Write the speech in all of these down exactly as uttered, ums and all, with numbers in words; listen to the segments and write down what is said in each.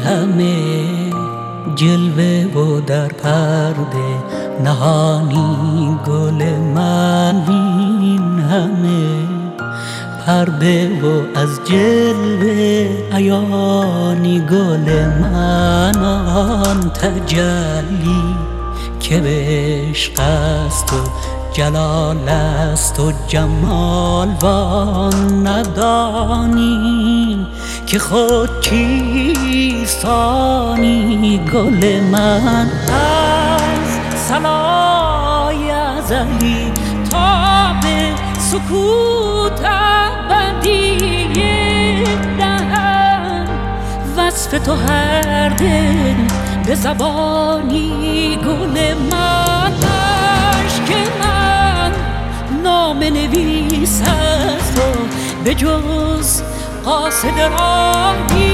همه جلوه و در پرده نهانی گل من، این همه پرده و از جلوه عیانی گل من، آن تجلی که به عشق است و جلال است و جمال، وان ندانیم که خود چیست آنی گل من. از صلای ازلی تا به سکوت ابدی دهن، وصف تو هر دل به زبانی گل من. عشق من نام نویس است و به جز قاصد راه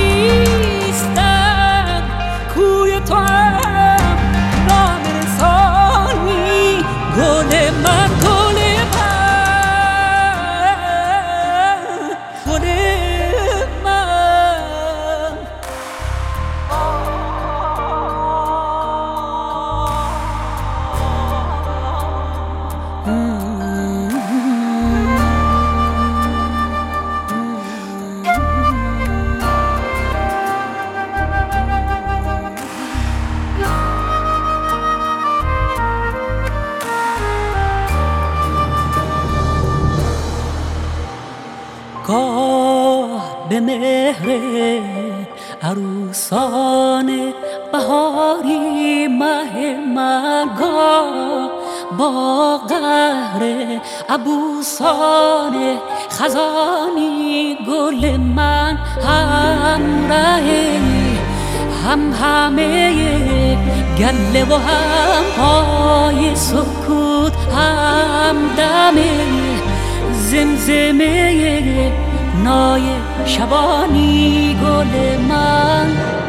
نیستم، کوی تو هم نام رسانی گل من، گل من، گل من. گاه به مهر عروسان بهاری مه من، گاه با قهر عبوسان خزانی گل من، همراه هم همه گله و هم پای سکوت، هم دم زمزمه نای شبانی گل من.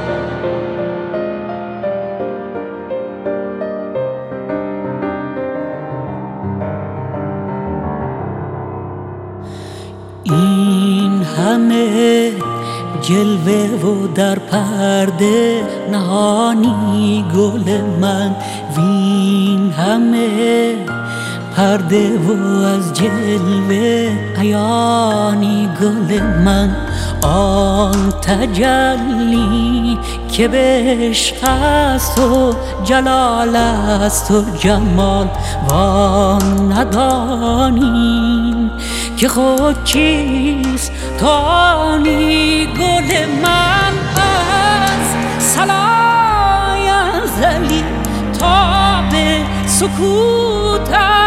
این همه جلوه و در پرده نهانی گل من، وین همه پرده و از جلوه عیانی گل من، آن تجلی که به عشق است و جلال است و جمال، وان ندانیم که خود چیست تانی گل من. از صلای ازلی تا به سکوت